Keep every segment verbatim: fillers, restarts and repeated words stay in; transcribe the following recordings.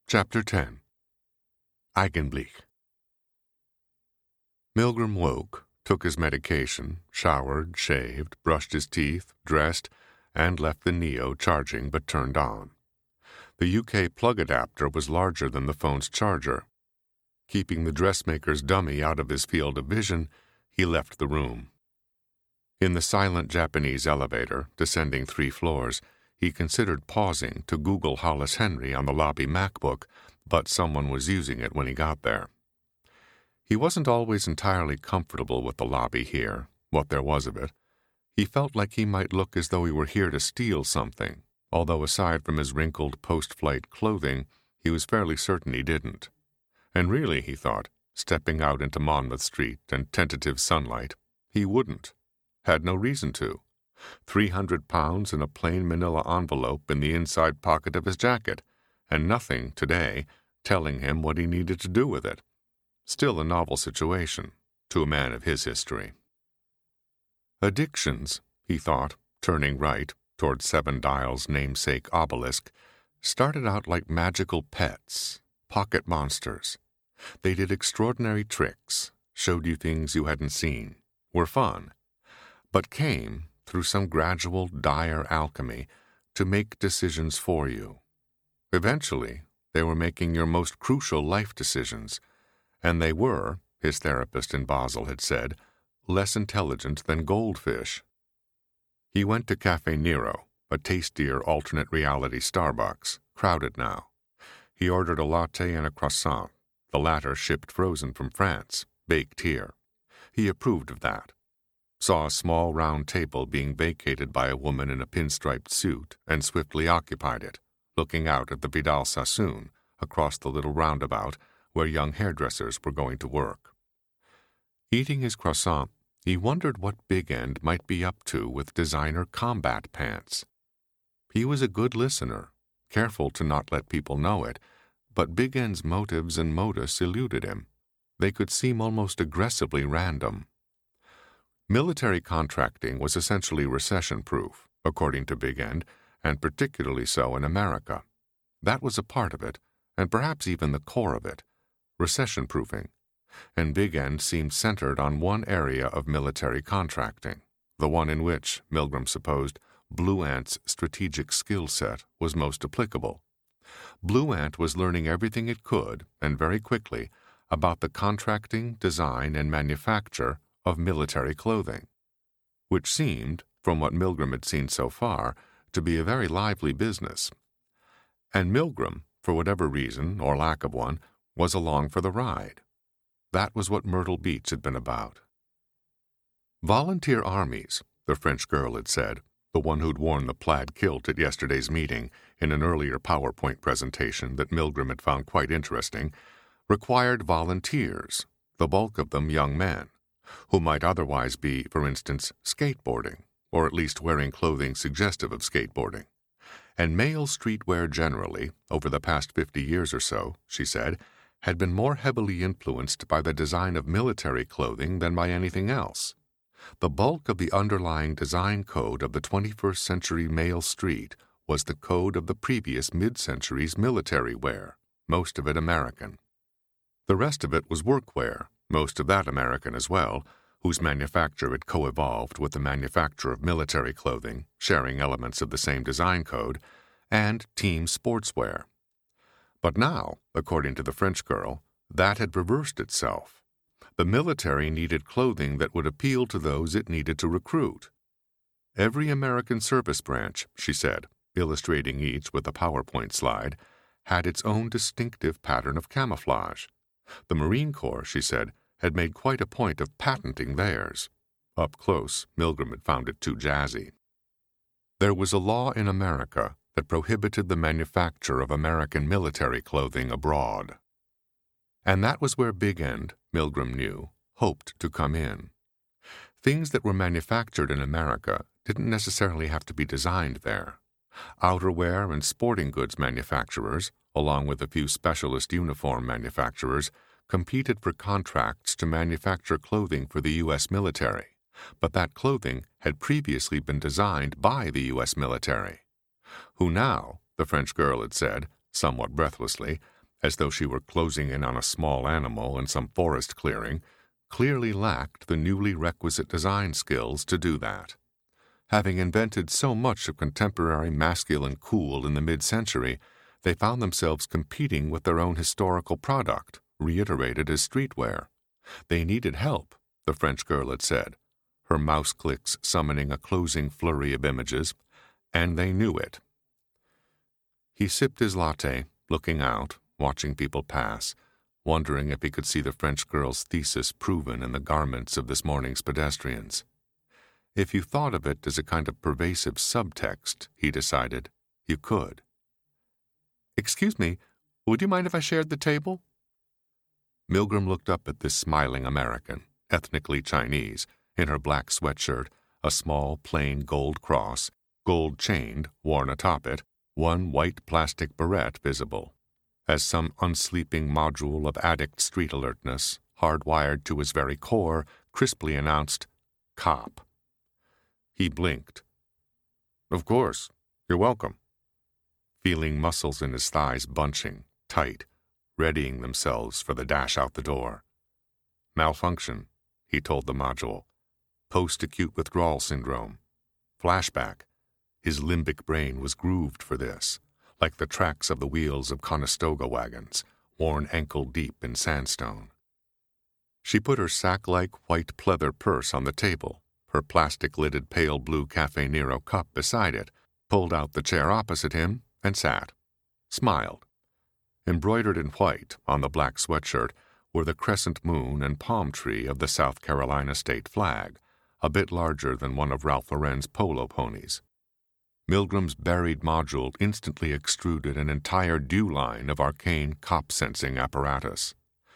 Chapter ten. Eigenblick. Milgram woke, took his medication, showered, shaved, brushed his teeth, dressed, and left the Neo charging but turned on. The U K plug adapter was larger than the phone's charger. Keeping the dressmaker's dummy out of his field of vision, he left the room. In the silent Japanese elevator, descending three floors, he considered pausing to Google Hollis Henry on the lobby MacBook, but someone was using it when he got there. He wasn't always entirely comfortable with the lobby here, what there was of it. He felt like he might look as though he were here to steal something, although aside from his wrinkled post-flight clothing, he was fairly certain he didn't. And really, he thought, stepping out into Monmouth Street and tentative sunlight, he wouldn't. Had no reason to. Three hundred pounds in a plain manila envelope in the inside pocket of his jacket, and nothing, today, telling him what he needed to do with it. Still a novel situation, to a man of his history. Addictions, he thought, turning right toward Seven Dial's namesake obelisk, started out like magical pets, pocket monsters. They did extraordinary tricks, showed you things you hadn't seen, were fun, but came, through some gradual, dire alchemy, to make decisions for you. Eventually, they were making your most crucial life decisions, and they were, his therapist in Basel had said, less intelligent than goldfish. He went to Cafe Nero, a tastier alternate reality Starbucks, crowded now. He ordered a latte and a croissant, the latter shipped frozen from France, baked here. He approved of that. Saw a small round table being vacated by a woman in a pinstriped suit and swiftly occupied it, looking out at the Vidal Sassoon across the little roundabout where young hairdressers were going to work. Eating his croissant, he wondered what Big End might be up to with designer combat pants. He was a good listener, careful to not let people know it, but Big End's motives and modus eluded him. They could seem almost aggressively random. Military contracting was essentially recession-proof, according to Big End, and particularly so in America. That was a part of it, and perhaps even the core of it, recession-proofing. And Big End seemed centered on one area of military contracting, the one in which, Milgram supposed, Blue Ant's strategic skill set was most applicable. Blue Ant was learning everything it could, and very quickly, about the contracting, design, and manufacture of military clothing, which seemed, from what Milgram had seen so far, to be a very lively business. And Milgram, for whatever reason, or lack of one, was along for the ride. That was what Myrtle Beach had been about. Volunteer armies, the French girl had said, the one who'd worn the plaid kilt at yesterday's meeting in an earlier PowerPoint presentation that Milgram had found quite interesting, required volunteers, the bulk of them young men, who might otherwise be, for instance, skateboarding, or at least wearing clothing suggestive of skateboarding. And male streetwear generally, over the past fifty years or so, she said, had been more heavily influenced by the design of military clothing than by anything else. The bulk of the underlying design code of the twenty-first century male street was the code of the previous mid-century's military wear, most of it American. The rest of it was workwear, most of that American as well, whose manufacture had co-evolved with the manufacture of military clothing, sharing elements of the same design code, and team sportswear. But now, according to the French girl, that had reversed itself. The military needed clothing that would appeal to those it needed to recruit. Every American service branch, she said, illustrating each with a PowerPoint slide, had its own distinctive pattern of camouflage. The Marine Corps, she said, had made quite a point of patenting theirs. Up close, Milgram had found it too jazzy. There was a law in America that prohibited the manufacture of American military clothing abroad. And that was where Big End, Milgram knew, hoped to come in. Things that were manufactured in America didn't necessarily have to be designed there. Outerwear and sporting goods manufacturers, along with a few specialist uniform manufacturers, competed for contracts to manufacture clothing for the U S military, but that clothing had previously been designed by the U S military, who now, the French girl had said, somewhat breathlessly, as though she were closing in on a small animal in some forest clearing, clearly lacked the newly requisite design skills to do that. Having invented so much of contemporary masculine cool in the mid-century, they found themselves competing with their own historical product, reiterated as streetwear. They needed help, the French girl had said, her mouse clicks summoning a closing flurry of images, and they knew it. He sipped his latte, looking out, watching people pass, wondering if he could see the French girl's thesis proven in the garments of this morning's pedestrians. If you thought of it as a kind of pervasive subtext, he decided, you could. "Excuse me, would you mind if I shared the table?" Milgram looked up at this smiling American, ethnically Chinese, in her black sweatshirt, a small, plain gold cross, gold-chained, worn atop it, one white plastic barrette visible, as some unsleeping module of addict street alertness, hardwired to his very core, crisply announced, "Cop." He blinked. "Of course. You're welcome." Feeling muscles in his thighs bunching, tight, readying themselves for the dash out the door. "Malfunction," he told the module. "Post-acute withdrawal syndrome. Flashback." His limbic brain was grooved for this, like the tracks of the wheels of Conestoga wagons, worn ankle-deep in sandstone. She put her sack-like white pleather purse on the table, her plastic-lidded pale blue Cafe Nero cup beside it, pulled out the chair opposite him, and sat. Smiled. Embroidered in white on the black sweatshirt were the crescent moon and palm tree of the South Carolina state flag, a bit larger than one of Ralph Lauren's polo ponies. Milgram's buried module instantly extruded an entire dew line of arcane cop-sensing apparatus.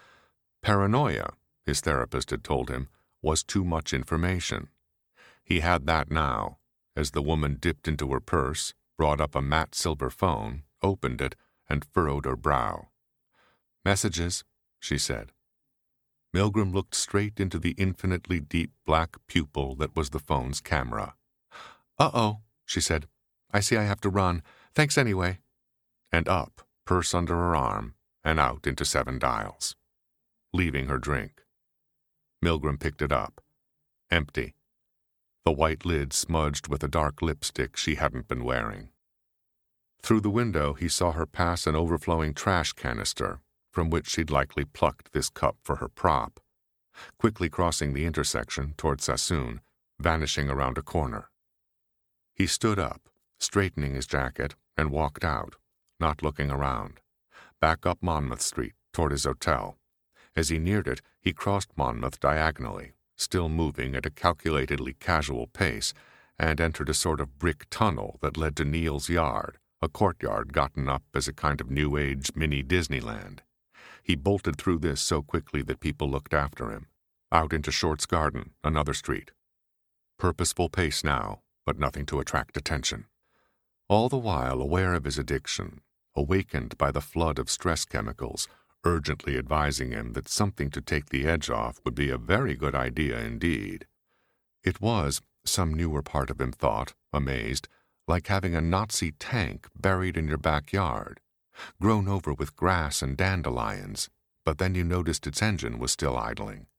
Paranoia, his therapist had told him, was too much information. He had that now, as the woman dipped into her purse, brought up a matte silver phone, opened it, and furrowed her brow. "Messages," she said. Milgram looked straight into the infinitely deep black pupil that was the phone's camera. "Uh-oh," she said. "I see I have to run. Thanks anyway." And up, purse under her arm, and out into Seven Dials, leaving her drink. Milgram picked it up. Empty. The white lid smudged with a dark lipstick she hadn't been wearing. Through the window he saw her pass an overflowing trash canister, from which she'd likely plucked this cup for her prop, quickly crossing the intersection toward Sassoon, vanishing around a corner. He stood up, straightening his jacket, and walked out, not looking around, back up Monmouth Street toward his hotel. As he neared it, he crossed Monmouth diagonally, still moving at a calculatedly casual pace, and entered a sort of brick tunnel that led to Neil's yard, a courtyard gotten up as a kind of New Age mini Disneyland. He bolted through this so quickly that people looked after him, out into Short's Garden, another street. Purposeful pace now, but nothing to attract attention. All the while aware of his addiction, awakened by the flood of stress chemicals, urgently advising him that something to take the edge off would be a very good idea indeed. It was, some newer part of him thought, amazed, like having a Nazi tank buried in your backyard, grown over with grass and dandelions, but then you noticed its engine was still idling.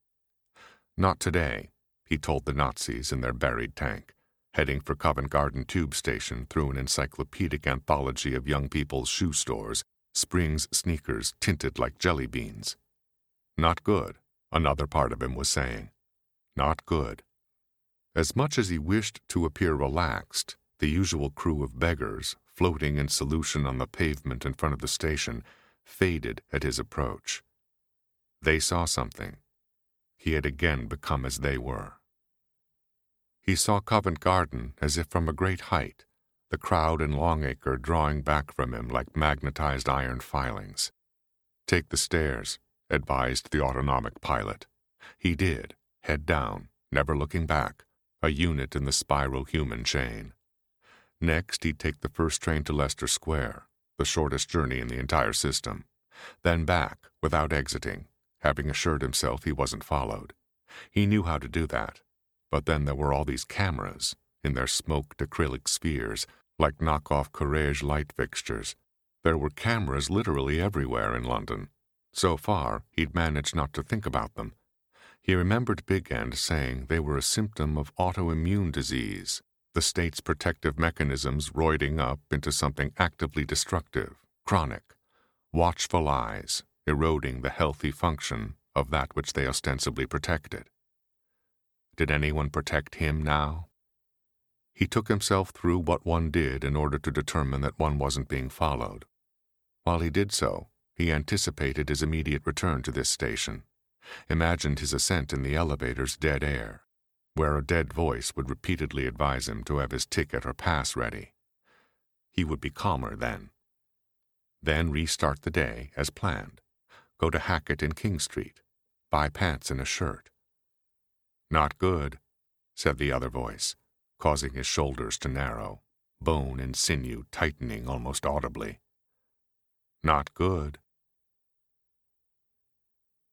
Not today, he told the Nazis in their buried tank, heading for Covent Garden Tube Station through an encyclopedic anthology of young people's shoe stores, Springs sneakers tinted like jelly beans. Not good, another part of him was saying. Not good. As much as he wished to appear relaxed, the usual crew of beggars, floating in solution on the pavement in front of the station, faded at his approach. They saw something. He had again become as they were. He saw Covent Garden as if from a great height, the crowd in Longacre drawing back from him like magnetized iron filings. "Take the stairs," advised the autonomic pilot. He did, head down, never looking back, a unit in the spiral human chain. Next, he'd take the first train to Leicester Square, the shortest journey in the entire system, then back without exiting, having assured himself he wasn't followed. He knew how to do that, but then there were all these cameras, in their smoked acrylic spheres, like knockoff Courage light fixtures, There were cameras literally everywhere in London. So far, he'd managed not to think about them. He remembered Big End saying they were a symptom of autoimmune disease, the state's protective mechanisms roiding up into something actively destructive, chronic, watchful eyes, eroding the healthy function of that which they ostensibly protected. Did anyone protect him now? He took himself through what one did in order to determine that one wasn't being followed. While he did so, he anticipated his immediate return to this station, imagined his ascent in the elevator's dead air, where a dead voice would repeatedly advise him to have his ticket or pass ready. He would be calmer then. Then restart the day as planned. Go to Hackett in King Street. Buy pants and a shirt. "Not good," said the other voice, causing his shoulders to narrow, bone and sinew tightening almost audibly. "Not good,"